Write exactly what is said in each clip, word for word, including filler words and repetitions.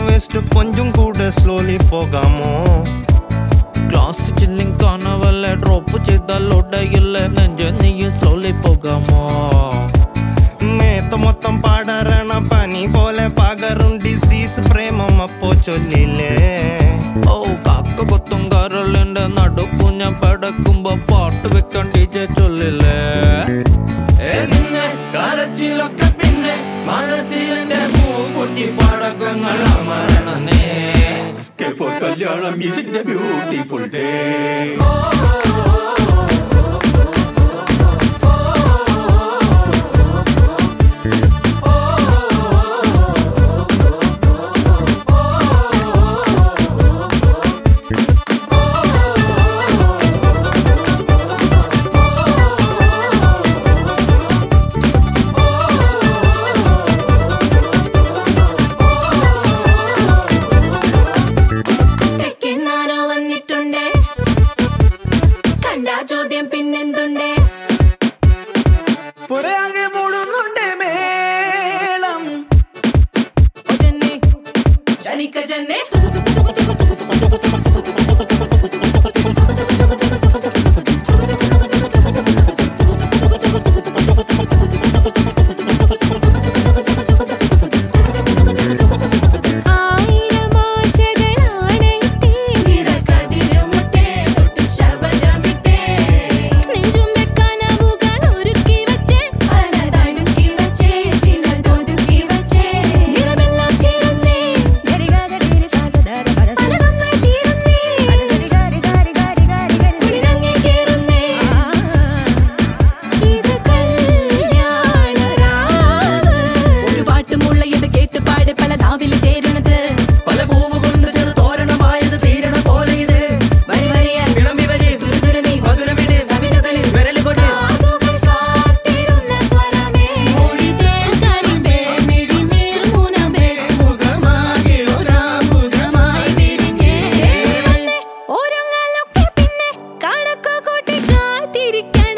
Waste కొంచెం కూడా slowly పోగామో ക്ലാസ് ചില്ലിങ് കാണവല്ലേ ഡ്രോപ്പ് ചെയ്താൽ ഒടയില്ല നെഞ്ച നീ സ്ലോലി പോകാമോ മേത്ത മൊത്തം പാടറണ പനി പോലെ പകരും ഡിസീസ് പ്രേമം അപ്പോ ചൊല്ലില്ലേ ഓ കാക്ക കൊത്തും കരളിന്റെ നടുക്കു ഞാൻ പടക്കുമ്പോ പാട്ട് വെക്കാൻ ഡിജെ ചൊല്ലില്ലേ കരച്ചിലൊക്കെ പിന്നെ മനസ്സിലെ പൂക്കുട്ടി പടക്കങ്ങൾ അമരണനേ K four Kalyana music the beautiful day. ചോദ്യം പിന്നെന്തുണ്ടേ പുറയാകെ മൂടുന്നുണ്ടേ മേളം ജന്നെ ജനിക്ക ജന്നെ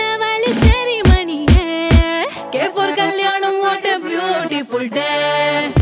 K four Kalyanam, what a beautiful day.